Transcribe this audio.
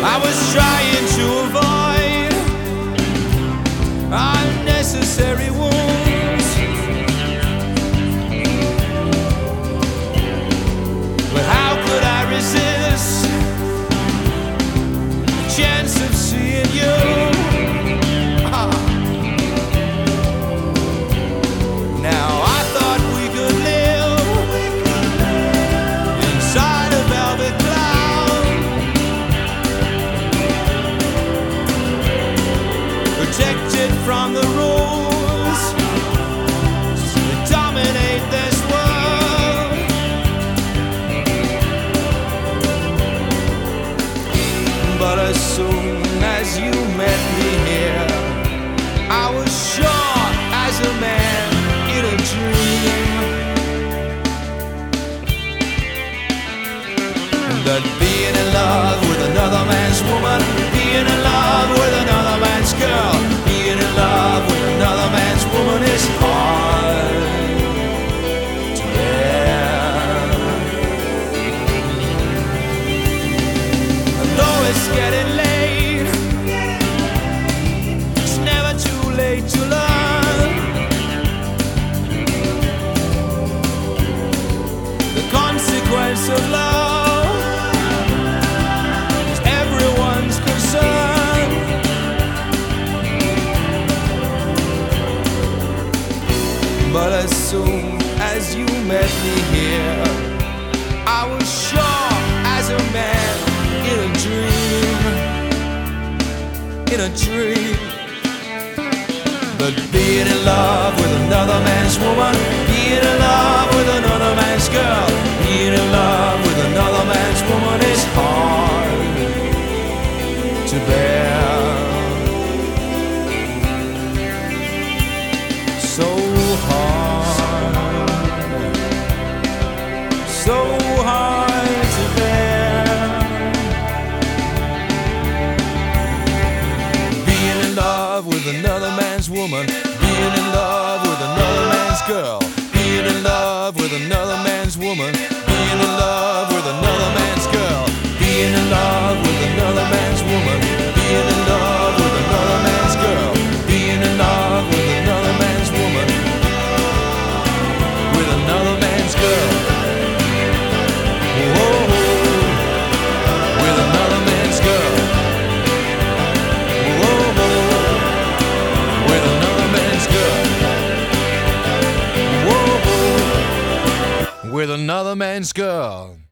I was trying to avoid unnecessary wounds, but how could I resist the chance of seeing you? Now I thought we could live inside a velvet cloud, protected from the rules that dominate this world. But as soon as you met me here, I was sure as a man in a dream that being in love with another man's woman, being in love with another man's girl, being in love with another man's woman is hard to bear. And though it's getting late, it's never too late to learn the consequence of love is everyone's concern. But as soon as you met me here, I was sure as a man in a dream that being in love with another man's woman, being in love with another man's girl, being in love with another man's woman is hard to bear. So hard, so hard to bear. Being in love with another man's woman, being in love with another man's girl, being in love with another man's woman, being in love with another man's girl, being in love with another man's woman, being in love with another man's girl, being in love with another man's woman, with another man's girl. Whoa, with another man's girl. Whoa, with another man's girl. Whoa, with another man's girl.